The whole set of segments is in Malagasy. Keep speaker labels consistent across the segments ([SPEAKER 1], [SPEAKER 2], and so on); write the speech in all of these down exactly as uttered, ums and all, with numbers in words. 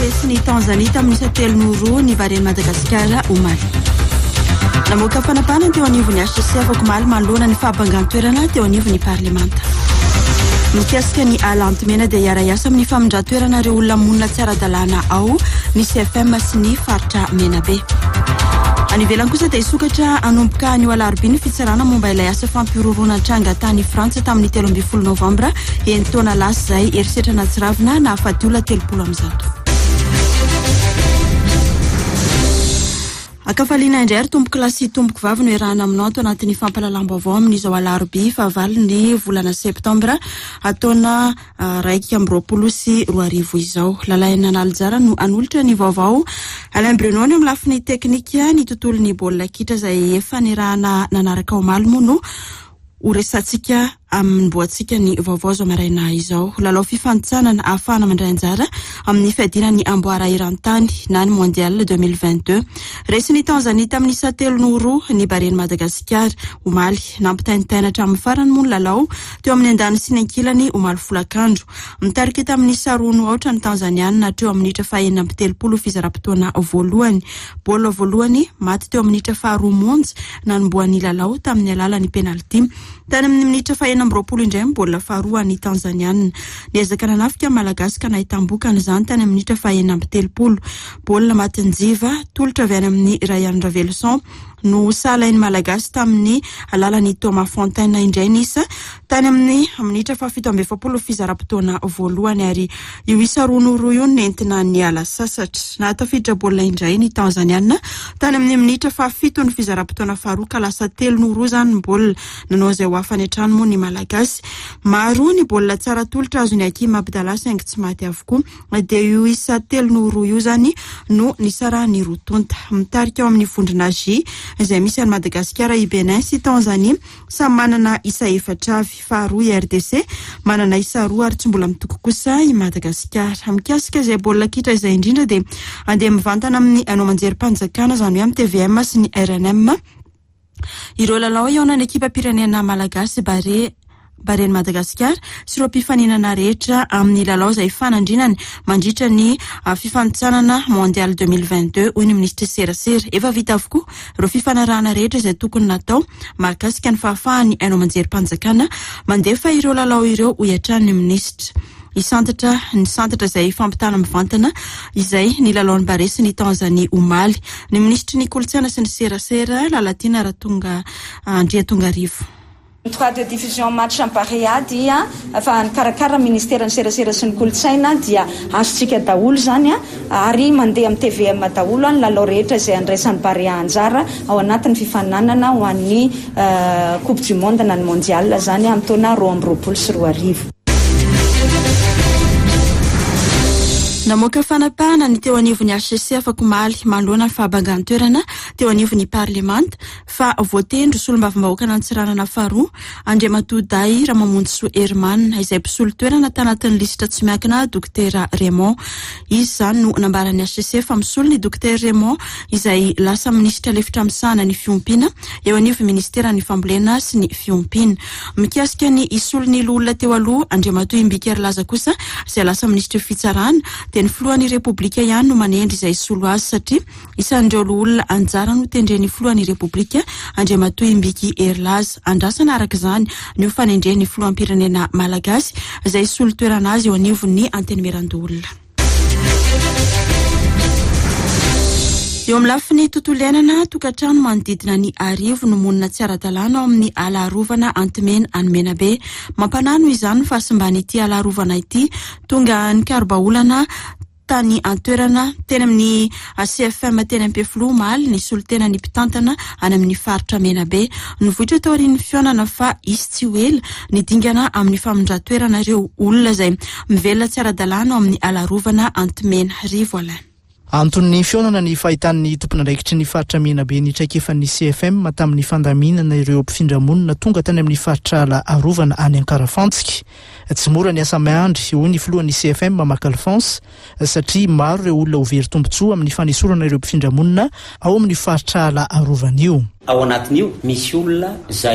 [SPEAKER 1] resy ny Tanzania tamin'ny isa telo no roa ny vareny Madagasikara omaly. Namoaka fanapana teo anivon'ny H C C afaka omaly manoloana ny fahabangan-toerana teo anivon'ny parlemanta. Mikasika ny alantomena dia iara-iasa amin'ny famindran-toerana ireo olona monina tsy ara-dalàna ao ny C F M sy ny faritra Menabe. Any ivelany kosa dia isokatra hanomboka ny alarobia ny fitsarana momba ilay asa fampiroroana tranga tany Frantsa tamin'ny telo ambin'ny folo novambra enina taona lasa izay erisetrana tsy ravina na afaty olona telopolo amby zato. Akafaliana indray ary tomboky lasy tomboky vavy no iarahana aminao ato anatin'ny fampalalam-baovao amin'izao alarobia fahavalo ny volana septambra ataona uh, raiky amby roapolo sy roa arivo izao. Lalaina nalijara no anolotra ny vaovao Alain Bruno ny amin'ny lafiny teknika ny tontolon'ny baolina kitra izay efa nirahana nanaraka omaly moa no horesantsika amin'ny boatsika ny vaovao zao maraina izao. Lalao fifanitsanana ahafahana mandray anjara amin'ny fiadinan'ny amboara iran-tany na ny mondial deux mille vingt-deux. Resy ny Tanzania tamin'ny isa telo no roa ny bareny Madagasikara omaly nampitainitaina hatramin'ny farany moa ny lalao teo amin'ny andany sy ny ankilany omaly folakandro. Mitarika tamin'ny isa roa no aotra ny Tanzaniana teo amin'ny minitra fahaenina amby telopolo fizara-potoana voalohany. Baolina voalohany maty teo amin'ny minitra faharoa monja nanomboan'ny lalao tamin'ny alalan'ny penalty. Tany amin'ny minitra fahaenina amby roapolo indray baolina faharoa ny Tanzaniana. Niezaka nanafika malagasy ka nahitam-boka izany tany amin'ny minitra fahaenina amby telopolo. Baolina matinjiva tolotra avy any amin'ny Ryan Ravelson no salainy malagasy tamin'ny alalan'ny Thomas Fontaine indray nisa tany amin'ny minitra fahafito amby efapolo fizara-potoana voalohany ary io isa roa no roa io nentina ny ala sasatra. Nahatafiditra baolina indray ny Tanzaniana tany amin'ny minitra fahafito ny fizara-potoana faharoa ka lasa telo no roa zany ny baolina nanao izay ho afany hatrany moa ny malagasy. Maro ny baolina tsara tolotra azo ny Hakim Abdallah saingy tsy maty avokoa dia io isa telo no roa io zany no nisara ny rotonta. Mitarika ao amin'ny vondrona J izay misy any Madagasikara i Benin sy Tanzania samy manana isa efatra avy. Faharoa i R D C manana isa roa ary tsy mbola mitoko kosa i Madagasikara. Mikasika izay baolina kitra izay indrindra dia andeha mivantana amin'ny anao manjerim-panjakana izany hoe amin'ny T V M sy ny R N M. Ireo lalao iaonan'ny ekipa pirenena malagasy bare bareny Madagasikara sy ireo mpifaninana rehetra amin'ny lalao izay fanandrinany mandritra ny uh, fifanitsanana mondial deux mille vingt-deux hoy ny ministra serasera. Efa vita avokoa ireo fifanarahana rehetra izay tokony natao mahakasika ny fahafahany ainao manjerim-panjakana mandefa ireo lalao ireo ho iatran'ny ministra. Isantatra ny santatra izay fampitana mivantana izay ny lalaon'ny bare sy ny Tanzania omaly. Ny ministra ny kolontsaina sy ny serasera Lalatina Ratonga Andria Tongarivo.
[SPEAKER 2] Trois de division match amparea dia fa nikarakara ministeran'ny serasera sy ny kolontsaina dia azontsika daholo zany ary mandeha amin'ny T V M daholo ny lalao rehetra izay andraisan'ny bare anjara ao anatin'ny fifananana ho an'ny uh, Coupe du Monde na ny mondial zany amin'ny taona roa amby roapolo sy roa arivo.
[SPEAKER 1] Namoaka fanapahana ny teo anivon'ny H C C afaka omaly manoloana ny fahabangan-toerana teo anivon'ny parlemanta fa voatendro solombavam-bahoaka nantsiranana faharoa Andriamatoa Day Ramamonjy Herman izay mpisolo toerana tanatin'ny lisitra tsy miankina Dokotera Raymond. Izy zany no nambaran'ny H C C fa misolo ny Dokotera Raymond izay lasa ministra lefitra misahana ny fiompiana eo anivon'ny ministera ny fambolena sy ny fiompiana. Mikasika ny isolo ny olona teo aloha Andriamatoa Imbikera Laza kosa izay lasa ministra fitsarana ny filohan'ny Repoblika ihany no manendry izay solo azy satria isan'ireo olona anjara no tendren'ny filohan'ny Repoblika Andriamatoa Imbiki Erlaza. Andrasana araka izany ny ho fanendren'ny filoham-pirenena malagasy izay solo toerana azy eo anivon'ny antenimiran-dolona. Eo amin'ny lafiny tontolo iainana tokantrano manodidina ny arivo no monina tsy ara-dalàna ao amin'ny ala arovana Antomena any Menabe. Mampanano izany fa simban'ity ala arovana ity tonga nikarobaolana tany antoerana teny amin'ny C F M teny Ampefilo omaly ny solotena ny mpitantana any amin'ny faritra Menabe. Nivohitra tao aorian'ny fionana fa izy tsy ho ela ny dingana amin'ny famindran-toerana ireo olona izay mivelona tsy ara-dalàna ao amin'ny ala arovana Antomena rivo ala.
[SPEAKER 3] Antony fionana ny fahitan'ny tompon'andraikitry ny faritra Menabe ny traikefan'ny C F M tamin'ny fandaminana ireo mpifindra-monina tonga tany amin'ny faritra ala arovana any Ankarafantsika. Tsy mora ny asa miandry hoy ny filohan'ny C F M Mamak Alphonse satria maro ireo olona ho very tombontsoa amin'ny fanesorana ireo mpifindra-monina ao amin'ny faritra ala arovana io.
[SPEAKER 4] ao anatin'io misy olona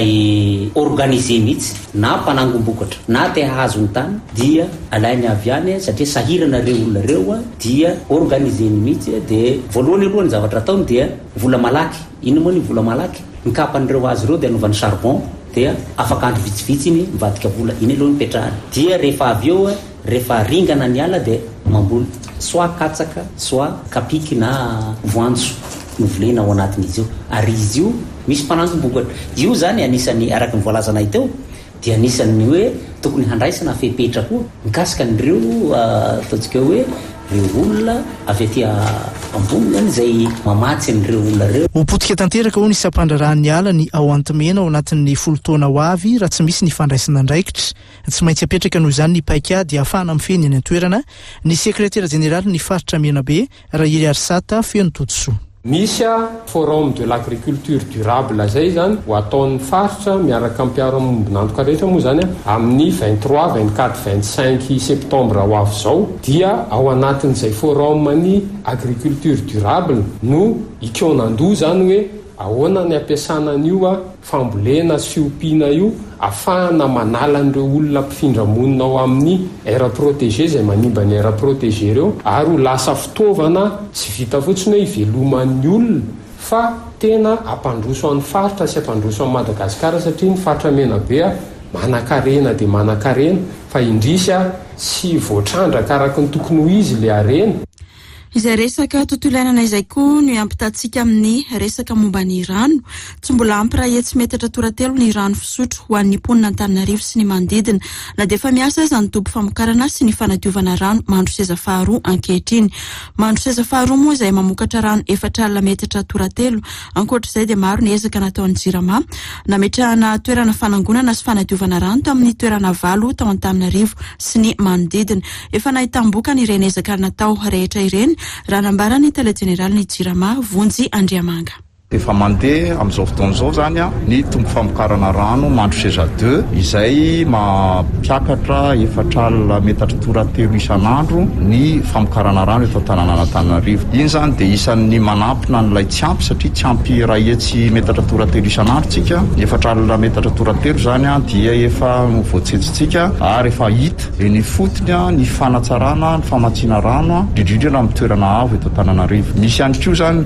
[SPEAKER 4] zay organise mihitsy na mpanangombokatra na te hahazo ny tany dia alainy avy any satria sahirana reo olona reo dia organiseny mihitsy dia voalohany aloha ny zavatra ataony dia vola malaky. Ino moa ny vola malaky? Ny kapan'ireo azy ireo dia anovany charbon dia afaka andro vitsivitsy iny mivadika vola iny aloha mipetrahany. Dia rehefa avy eo rehefa ringana ny ala dia mamboly soit katsaka soit kapiky na voanjo no volena ao anatin'izy io. Ary izy io misy mpanangom-bokatra. Io zany anisany araka ny voalazanay teo dia anisany hoe tokony handraisana fepetra koa mikasika an'ireo ataontsika hoe reo olona avy aty ambony zay mamatsy an'ireo olona reo.
[SPEAKER 3] Hopotika tanteraka ho ny isam-pandrarahany ala ny ao antomena ao anatin'ny folo taona ho avy raha tsy misy ny fandraisana andraikitra. Tsy maintsy apetraka noho izany ny paika dia ahafahana mifeny any an-toerana ny sekretera jeneraly ny faritra Menabe Raily Arsata feno totosoa.
[SPEAKER 5] Misy forum de l'agriculture durable zay zany ho ataon'ny faritra miaraka amin'ny mpiara-mombon'antoka rehetra moa zany amin'ny vingt-trois, vingt-quatre, vingt-cinq septembre ho avy zao dia ao anatin'izay forum ny agriculture durable no ikonan-doha zany hoe ahoana ny ampiasana an'io fambolena sy fiompiana io afahana manala an'ireo olona mpifindra monina ao amin'ny aire protégé zay manimba ny aire protégé reo ary ho lasa fitaovana tsy vita fotsiny hoe iveloman'ny olona fa tena ampandroso an'ny faritra sy ampandroso an'i Madagasikara satria ny faritra Menabe manan-karena dia manan-karena fa indrisy sy voatrandraka araka ny tokony ho izy le arena.
[SPEAKER 1] Izay resaka tontolo iainana izay koa no ampitantsika amin'ny resaka momba ny rano. Tsy mbola ampy raha hetsy metatra toratelo ny rano fisotro ho an'ny mponina Antananarivo sy ny manodidina. Na dia efa miasa aza ny toby famokarana sy ny fanadiovana rano Mandro Seza faharoa ankehitriny. Mandro Seza faharoa moa izay mamokatra rano efatra alina metatra toratelo. Ankoatr'izay dia maro ny ezaka nataon'ny Jirama nametrahana toerana fanangonana sy fanadiovana rano tao amin'ny toerana valo tao Antananarivo sy ny manodidina. Efa nahitam-boka ny ireny ezaka natao rehetra ireny. Raha nambarany tele jeneraly ny Jirama Vonjy Andriamanga.
[SPEAKER 6] Efa mandeha amin'izao fotoan'izao zany ny tombo famokarana rano Mandro Seza deux izay mampiakatra efatra alina metatra toratelo isan'andro ny famokarana rano eto an-tanàna Antananarivo. Iny zany dia isan'ny manampina n'ilay tsy ampy satria tsy ampy raha hetsy metatra toratelo isan'andro tsika. Efatra alina metatra toratelo zany dia efa voatsetsintsika ary efa hita ny fotony ny fanatsarana ny famatsiana rano indrindra amin'ny toerana avo eto an-Tananarivo. Misy ihany koa zany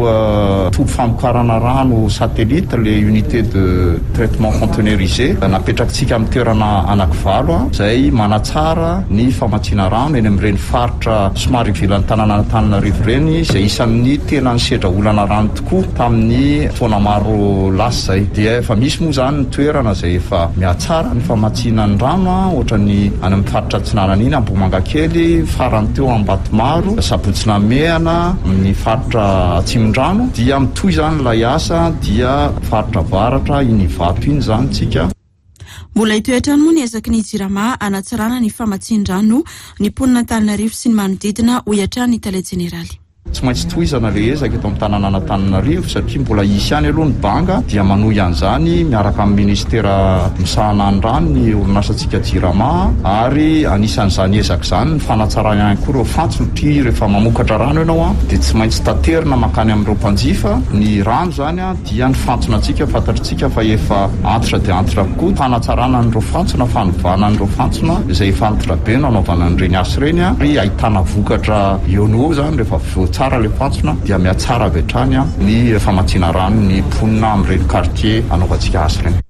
[SPEAKER 6] ireo tombo famokarana rano satellite le unité de traitement conteneurisé napetrakintsika amin'ny toerana anankivalo izay manatsara ny famatsiana rano eny amin'ireny faritra somary ivelan'ny tanàna Antananarivo ireny izay isan'ny tena nisedra olana rano tokoa tamin'ny taona maro lasa zay. Dia efa misy moa zany ny toerana izay efa mihatsara ny famatsiana ny rano ohatra ny any amin'ny faritra Atsinanana iny Ambohimangakely farany teo Ambatomaro Sabotsynamehana ny faritra Atsimondrano dia mitohy zany lay asa dia faritra varatra iny vato iny zany tsika.
[SPEAKER 1] Mbola itoetrany moa ny ezaky ny Jirama anatsarana ny famatsian-drano ny mponina Antananarivo sy ny manodidina ho hiatrany ny tele jeneraly.
[SPEAKER 6] Tsy maintsy tohizana le ezaka eto amin'ny tanàna Antananarivo satria mbola isy ihany aloha ny banga dia manohy an'izany miaraka amin'ny ministera misahana ny rano ny orinasantsika Jirama ary anisan'izany ezaka izany ny fanatsarana ihany koa ireo fantsotry rehefa mamokatra rano ianao dia tsy maintsy taterina makany amin'ireo mpanjifa ny rano zany dia ny fantsonantsika fantatritsika fa efa antitra dia antitra koa fanatsarana n'ireo fantsona fanovana n'ireo fantsona izay efa antitra be no anaovana n'ireny asa ireny ary ahitana vokatra eo no zany rehefa tsara le fantsona dia mihatsara avy hatrany ny famatsiana rano ny mponina amin'ireny quartier anaovantsika asa ireny.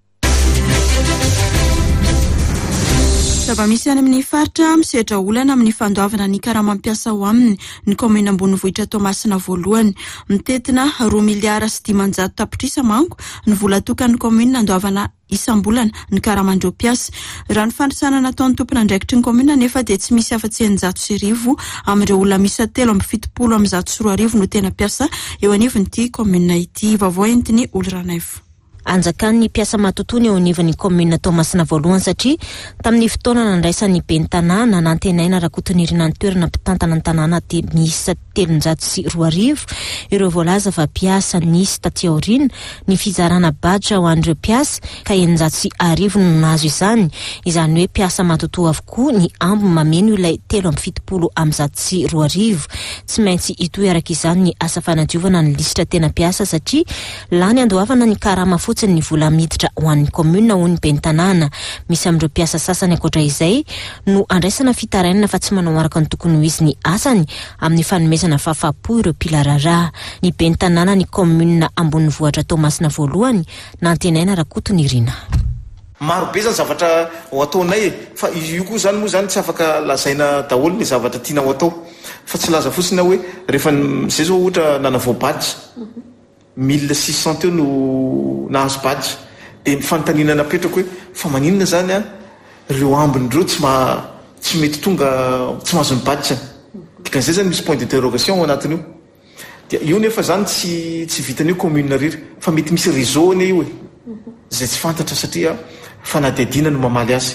[SPEAKER 1] Zava-misy any amin'ny faritra misehatra olana amin'ny fandoavana ny karama mampiasa ho aminy ny komina ambonivohitra Toamasina voalohany mitetina roa miliara sy dimanjato tapitrisa manko ny vola tokan'ny komina andoavana isam-bolana ny karamandreo mpiasa. Raha ny fandrisana nataon'ny tompona andraikitry ny komina nefa dia tsy misy afa-tsy eninjato sy arivo amin'ireo olona misy telo amby fitopolo amin'ny zato sy roa arivo no tena mpiasa eo anivon'ity komina ity. Vaovao entiny Olo Ranaivo.
[SPEAKER 7] Anjakan'ny mpiasa matotoany eo anivon'ny commune Toamasina voalohany satria tamin'ny fotoana nandraisan'ny ben'ny tanàna nantenaina rakoton'irina ny toerana mpitantana ny tanàna te misy telonjato sy roa arivo ireo voalaza fa mpiasa nisy taty aoriana ny fizarana badge ho an'ireo mpiasa ka eninjato sy arivo no nahazo izany izany hoe mpiasa matotoa avokoa ny ambo mameno ilay telo amby fitopolo amby zato sy roa arivo tsy maintsy itoy araka izany ny asa fanadiovana ny lisitra tena mpiasa satria lany andohavana ny karama fotsiny ny vola miditra ho an'ny commune ho ny ben'ny tanàna misy amin'ireo mpiasa sasany ankoatra izay no andraisana fitarainana fa tsy manao araka ny tokony ho izy ny asany amin'ny fanomezana fahafapo ireo pilarara ny ben'ny tanàna ny commune ambony vohatra Toamasina voalohany nantenaina rakotony irina.
[SPEAKER 8] Maro be zany zavatra ho ataonay fa io koa zany moa zany tsy afaka lazaina daholo ny zavatra tiana ho atao fa tsy laza fotsiny hoe rehefa zay zao ohatra nanavao badge mille six cent eo no nahazo badge de mifantanina napetrako hoe fa maninona zany a reo ambin'ireo tsy ma tsy mety tonga tsy mahazo ny badge dikan'izay zany misy point d'interrogation ao anatin'io dia io nefa zany tsy tsy vitan'io commune riry fa mety misy réseau ane io e zay tsy fantatra satria fanadihadiana no mamaly azy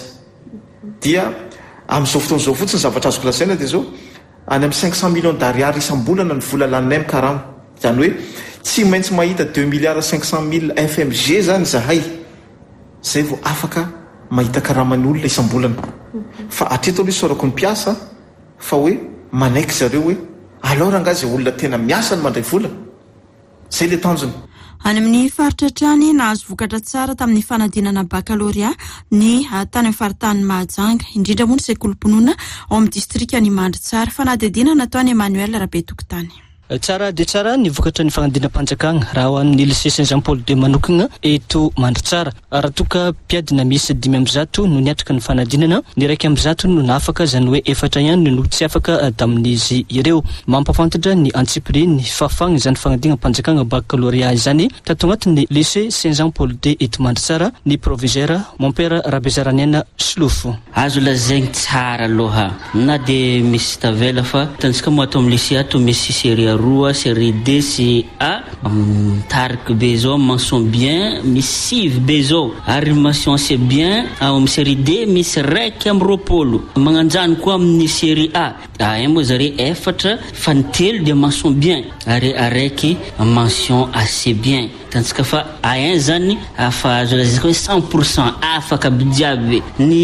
[SPEAKER 8] dia amin'izao fotoan'izao fotsiny zavatra azoko lasaina dia zao any amin'ny cinq cent millions d'ariary isam-bolana ny vola laninay amin'ny karama zany hoe tsy maintsy mahita deux milliards cinq cent mille F M G zany zahay zay vao afaka mahita karaman'ny olona isam-bolana fa atreto aloha isaorako ny mpiasa fa hoe manaiky zareo hoe alors angazy olona tena miasa ny mandray vola zay le tanjony.
[SPEAKER 1] Any amin'ny faritra trany nahazo vokatra tsara tamin'ny fanadinana baccalauréat ny tany amin'ny faritany Mahajanga indrindra moa ny sekolim-pinoana ao amin'ny distrika ny Mandritsara fanadidina nataony Emmanuel Rabetokotany.
[SPEAKER 9] Tsara de tsara ny vokatra ny fanadinam-panjakana raha ho amin'ny lycée Saint Jean Paul de manokana eto Mandritsara raha toka mpiadina misy dimy amby zato no niatrika ny fanadinana ny raiky amby zato no nafaka zany hoe efatra ihany no tsy afaka tamin'izy ireo mampafantatra ny antsipiri ny fafagny zany fanadinam-panjakana baccalauréat zany tato agnatin'ny lycée Saint Jean Paul de eto Mandritsara ny proviseur mon père Rabezaraniana Slofo.
[SPEAKER 10] Azo lazaigny tsara aloha na de misy tavela fa tantsika mo ato amin'ny lycée ato misy série roa série D C A tark bezo mention bien missive bezo ary mention c'est bien am série D miss rek am ropolo magnanjany ko amin'ny série A a mo zare efatra fantel de mention bien ary areki mention assez bien tantsika fa A un zany afa zolaziko cent pour cent afaka bidiabe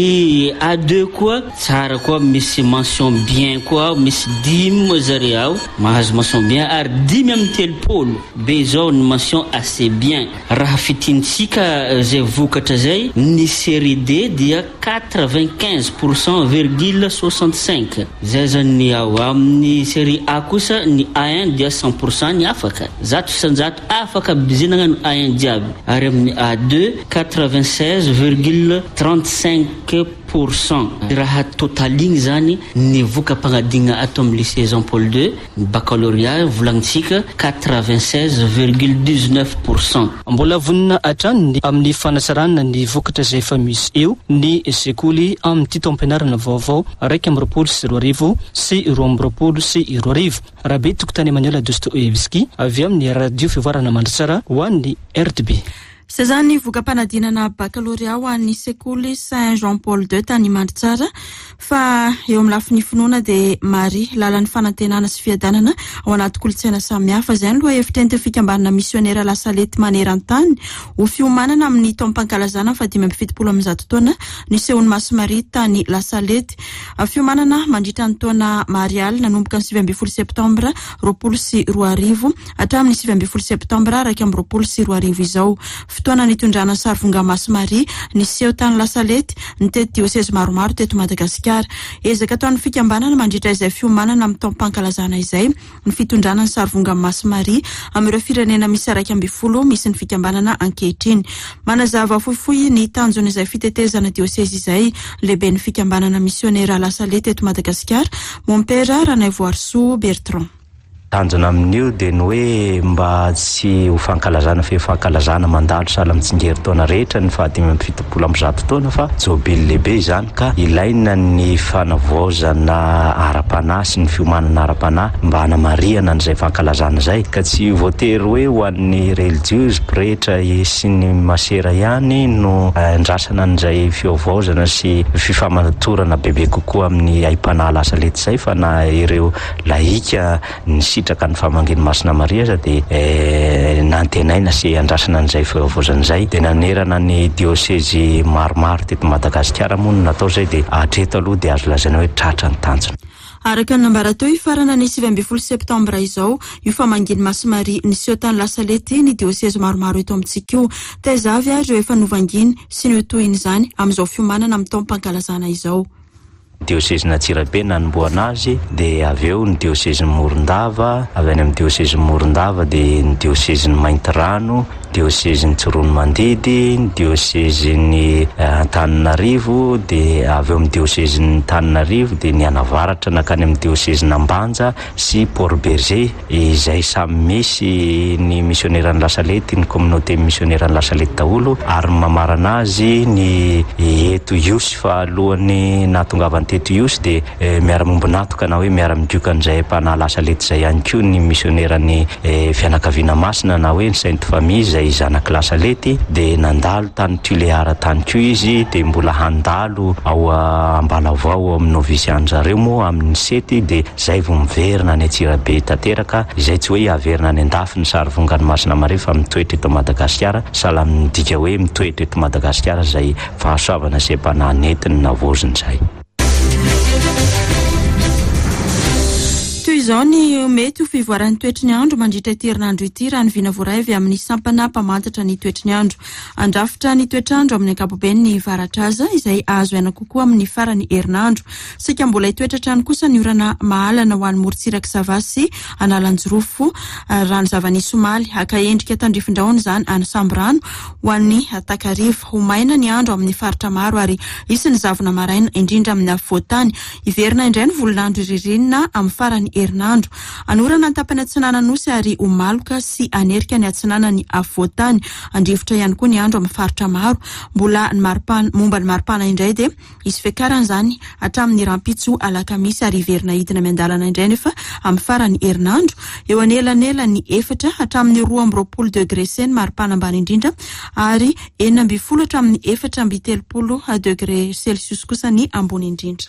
[SPEAKER 10] ni A deux quoi tsara ko miss mention bien quoi miss dimy zare ao mahazo mention bien ary dimy amin'ny telopolo be zao ny mention assez bien raha fitintsika zay vokatra zay ny série D dia quatre-vingt-quinze pour cent virgule soixante-cinq zay zany ao amin'ny série A kosa ny A un dia cent pour cent ny afaka zato isanjato afaka bizinagna ny A un diaby ary amin'ny A deux quatre-vingt-seize virgule trente-cinq pour cent raha totaligny zany ny voka-pagnadigna ato amin'ny lycée Jean Paul deux baccalauréat volagnintsika quatre-vingt-seize virgule dix-neuf pour cent
[SPEAKER 9] mbola vonina atrany amin'ny fanasarana ny vokatra zay efa misy eo ny sekoly amin'ny tito ampianarana vaovao raiky amby roapolo sy roa arivo sy roa amby roapolo sy roa arivo rabe tokotany Emmanuel Dostoevski avy amin'ny radio fivoarana Mandritsara ho an'ny R T B.
[SPEAKER 1] Isa zany voka-panadinana baccalauréat ho an'ny sekoly Saint Jean Paul deux tany Mandritsara fa eo amin'ny lafiny finoana de Marie lalan'ny fanantenana sy fiadanana ao anaty kolontsaina samihafa zay aloha hevitra ny fikambanana missionnaire Lasalety maneran-tany ho fiomanana amin'ny taom-pankalazana fa dimy amby fitopolo amby zato taona ny sehon'ny Masomaria tany Lasalety fiomanana mandritra ny taona marialy nanomboka ny sivy amby folo septambra roapolo sy roa arivo hatramin'ny sivy amby folo septambra raiky amby roapolo sy roa arivo izao fotoana nitondrana sarivonga Masomaria ny seho tany Lasalety ny tety diocèse maromaro teto Madagasikara ezaka ataon'ny fikambanana mandritra izay fiomanana amin'ny taom-pankalazana izay ny fitondrana ny sarivonga Masomaria amin'ireo firenena misy raiky amby folo misy ny fikambanana ankehitriny manazava fohifohy ny tanjony izay fitetezana diocèse izay lehibe ny fikambanana missionnaire Lasalety teto Madagasikara mon père Ranaivoarso Bertrand.
[SPEAKER 11] tanjona amin'io dia ny hoe mba tsy ho fankalazana fe fankalazana mandalo sahala mitsingery taona rehetra ny fahadimy amby fitopolo amby zato taona fa jobily lehibe izany ka ilaina ny fanavaozana ara-panahy sy ny fiomanana ara-panahy mba hanamariana n'izay fankalazana zay ka tsy voatery hoe ho an'ny religieux rehetra sy ny masera ihany no andrasana n'izay fiovaozana sy fifamatorana bebe kokoa amin'ny aim-panahy lasa lety zay fa na ireo laika ny sitraka ny famangeny masina maria za dia nantenaina sy andrasana n'izay fiovaozana zay dia nanerana ny diocèse maromaro teto Madagasikara moa no natao zay dia hatreto aloha dia azo lazaina hoe tratra ny tanjona.
[SPEAKER 1] Araka ny nambara teo ifarana ny sivy ambin'ny folo septambra izao io famanginy Masimari niseho tany Lasalety ny diocèse maromaro eto amintsika io taizavy ary ireo efa novanginy sy ny tohiny izany amin'izao fiomanana amin'ny taom-pankalazana izao.
[SPEAKER 11] Diocèse Antsirabe nanomboana azy dia avy eo ny diocèse Morondava, avy any amin'ny diocèse Morondava dia ny diocèse Maintirano, diocèse ny Tsorono Mandidy, ny diocèse ny Antananarivo dia avy eo amin'ny diocèse ny Tananarivo dia ny Anavaratra nakany amin'ny diocèse Nambanja sy Port Berger izay samy misy ny missionnaire ny Lasalety, ny communauté missionnaire ny Lasalety daholo ary mamarana azy ny eto Iosa alohan'ny natongavany teto Iosa dia miara-mombo natoka na hoe miara-midioka an'izay mpanahy Lasalety zay ihany koa ny missionnaire ny fianakaviana masina na hoe ny Sainte Famille zay zanaky Lasalety dia nandalo tany Tuléara tany koa izy dia mbola handalo ao Ambalavao amin'ny novisiany zareo moa amin'ny sety dia zay vao miverina ny Antsirabe tanteraka izay tsy hoe averina any andafy ny sary vongany masina mare fa mitoetra eto Madagasikara sahala midika hoe mitoetra eto Madagasikara zay fahasoavana sy mpanahy netiny navoziny zay.
[SPEAKER 1] Izao ny mety ho fivoaran'ny toetry ny andro mandritra ity herinandro ity raha ny vina voaravy amin'ny sampana mpamantatra ny toetry ny andro. Andrafitra ny toetrandro amin'ny ankapobeny ny varatraza izay azo aina kokoa amin'ny farany herinandro. Sika mbola hitoetratrano kosa ny orana mahalana ho an'ny morontsiraka Savasy analanjirofo rano zava-nisy omaly aka endrika tandrifindrahona izany any Sambrano ho an'ny Takarivo. Ho maina ny andro amin'ny faritra maro ary isy ny zavona maraina indrindra amin'ny afovoantany. Iverina indray ny volonandro ririnina amin'ny farany herinandro. Anorana ny tapany atsinana nosy ary omaloka sy anerika ny atsinana ny afovoantany. Andrivotra ihany koa ny andro amin'ny faritra maro. Mbola ny maripana momba ny maripana indray dia isy fiakarana izany hatramin'ny rampitso alakamisy ary iverina hidina miandalana indray nefa amin'ny farany herinandro eo anelanela ny efatra hatramin'ny roa amby roapolo degré C ny maripana ambany indrindra ary enina amby folo hatramin'ny efatra amby telopolo degré Celsius kosa ny ambony indrindra.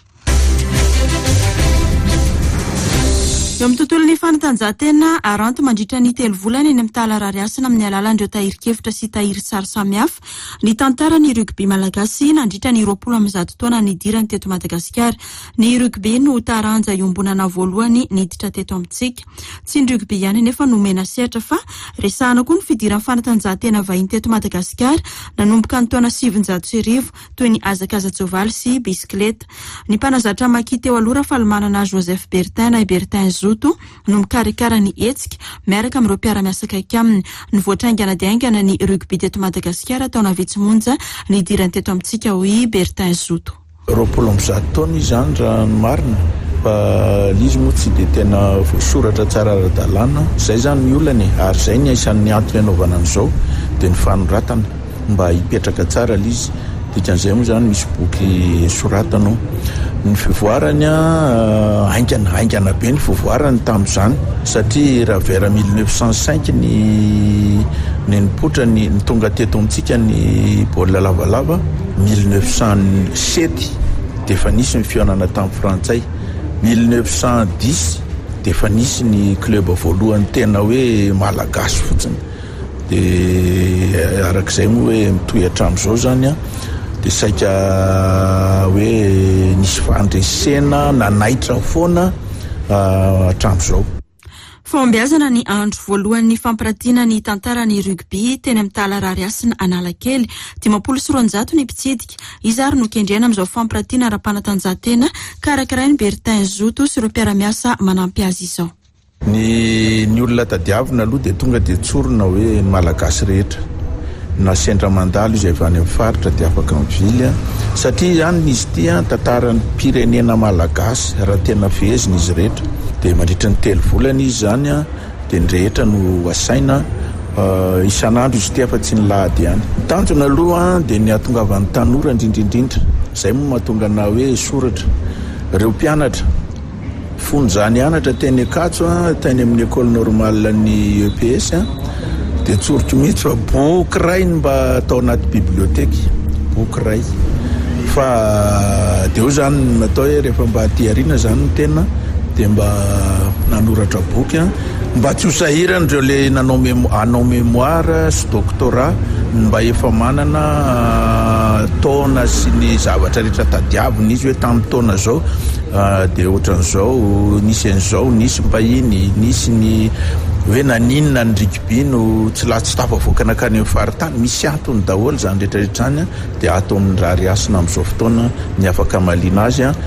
[SPEAKER 1] Eo amin'ny tontolon'ny fanatanjahantena aranto mandritra ny telo volana eny amin'ny talarariasina amin'ny alalan'ireo tahirin-kevitra sy tahiry sary samihafa. Ny tantaran'ny rugby malagasy nandritra ny roapolo amby zato taona nidirany teto Madagasikara. Ny rugby no taranja iombonana voalohany niditra teto amintsika. Tsy ny rugby ihany nefa nomena sehatra fa resahana koa ny fidiran'ny fanatanjahantena vahiny teto Madagasikara nanomboka ny taona sivinjato sy arivo toy ny hazakazatsoavaly sy bisikleta. Ny mpanazatra maki teo aloha falimanana Joseph Bertin na Bertin Zou no mikarakara ny hetsika miaraka amin'ireo mpiara-miasa akaiky aminy. Ny voatraingana dia aingana ny rugby teto Madagasikara taona Vitsimonja nidirany teto amintsika hoy Bertin Zoto.
[SPEAKER 12] Roapolo amby zato taona izany raha ny marina fa izy moa tsy dia tena soratra tsara ara-dalàna zay zany ny olany ary zay ny isan'ny antony anaovana an'izao dia ny fanoratana mba hipetraka tsara lizy. Dikan'izay moa zany misy boky soratana ny fivoarany haingana haingana be ny fivoarany tamin'izany satria raha vers mille neuf cent cinq ny ny nipotra ny tonga teto amintsika ny baolina lavalava mille neuf cent sept dia efa nisy ny fihaonana tamin'ny frantsay mille neuf cent dix dia efa nisy ny club voalohany tena hoe malagasy fotsiny dia arak'izay moa hoe mitohy hatramin'izao zany a dia saika hoe nisy fandresena nanaitra foana hatramin'izao.
[SPEAKER 1] Fombiazana ny andro voalohan'ny fampiratiana ny tantaran'ny rugby teny amin'ny talarariasina Analakely dimampolo sy roanjato ny mpitsidika. Izy ary no kendrena amin'izao fampiratiana ara-panatanjahantena karakarain'ny Bertin Zoto sy ireo mpiara-miasa manampy azy izao.
[SPEAKER 12] Ny ny olona tadiavina aloha dia tonga dia tsorona hoe ny malagasy rehetra na sendra mandalo izy avy any amin'ny faritra dia afaka mivily satria ihany izy ity tantaran'ny pirenena malagasy raha tena fehezina izy rehetra dia mandritra ny telo volana izy zany a dia nyrehetra no asaina isan'andro izy ty afa tsy ny lahady ihany. Tanjona aloha dia ny ahatongavan'ny tanora indrindraindrindra izay moa mahatonga na hoe soratra reo mpianatra fony zany anatra teny Akatso a teny amin'ny école normale ny E P S a dia tsorotro mihitsy fa boky ray mba atao anaty biblioteka boky ray fa dia io zany natao hoe rehefa mba tiarina zany ny tena dia mba nanoratra boky a mba tsy ho sahirana reo le nanao anao mémoire sy doctorat mba efa manana taona sy ny zavatra rehetra tadiavina izy hoe tamin'ny taona zao dia ohatran'izao nisy an'izao nisy mbahiny nisy ny hoe naninona ny rugby no tsy la tsy tafavoakana kany amin'ny faritany misy antony daholo zany rehetrarehetra zany a dia atao amin'ny raha riasina amin'izao fotoana ny afaka maliana azy a.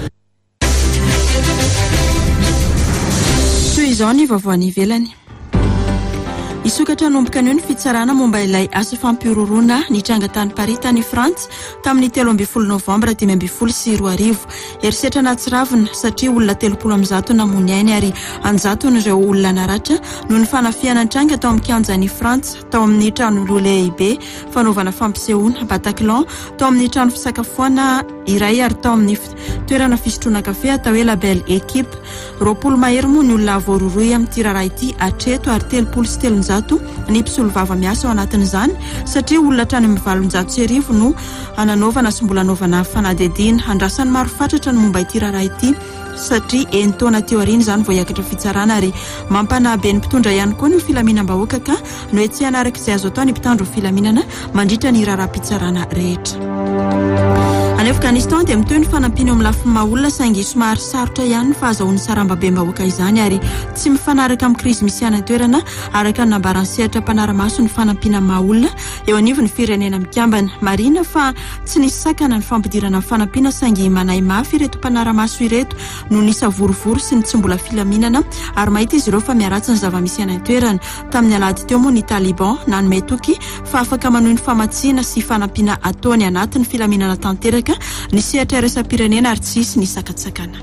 [SPEAKER 1] Toy izao ny vaovao ivelany. Isokatra nomboka ny fitsarana momba ilay asa fampirorona ny tranga-tany Paris tany Frantsa tamin'ny telo ambin'ny folo novambra dimy ambin'ny folo sy roa arivo. Erisetra natsiravina satria olona telopolo amby zato namony ainy ary anjato n'ireo olona naratra noho ny fanafiana ny tranga tao amin'ny kianjan'ny Frantsa tao amin'ny trano lehibe fanaovana fampisehoana Bataclan tao amin'ny trano fisakafoana iray ary tao amin'ny toerana fisotroana kafe atao hoe La Belle Équipe. Roapolo mahery moa ny olona voaroroy amin'ny tiraraha ity atreto ary telopolo sy telonjato ny mpisolo vava miasa ao anatin'izany satria olona trany amin'ny valonjato sy arivo no ananaovana sy mbola anaovana fanadihadiana. Andrasany maro fatratra ny momba ity raharaha ity satria eny taona teo aoriana izany vao hiakatra fitsarana ary mampanahy be ny mpitondra ihany koa ny filaminam-bahoaka ka no hoe tsy hanaraka izay azo atao ny mpitandro filaminana mandritra ny raharaha-pitsarana rehetra. Any Afghanistan dia mitoy ny fanampiny amin'ny lafiny maha-olona saingy somary sarotra ihany ny fahazahoan'ny saramba-be mbahoaka izany ary tsy mifanaraka amin'ny krizy misy ana-toerana araka ny nambarany sehatra mpanara-maso ny fanampina maha-olona eo anivo ny firenena mikambana. Marina fa tsy nisy sakana ny fampidirana amin'ny fanampina saingy manahy mafy ireto mpanara-maso ireto no nisa vorovoro sy ny tsy mbola filaminana ary mahita izy ireo fa miaratsy ny zava-misy ana-toerana. Tamin'ny alahady teo moa ny Taliban nanome toky fa afaka manohy ny famatsiana sy fanampina ataony anatin'ny filaminana tanteraka ny sehatra iraisam-pirenena ary tsisy ny sakatsakana.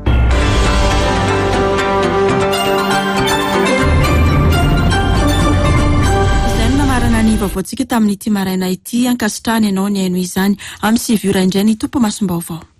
[SPEAKER 1] Izay no namarana ny vaovaontsika tamin'ity maraina ity ankasitrahany ianao ny aino izany amin'ny sivy ora indray ny tompo masom-baovao.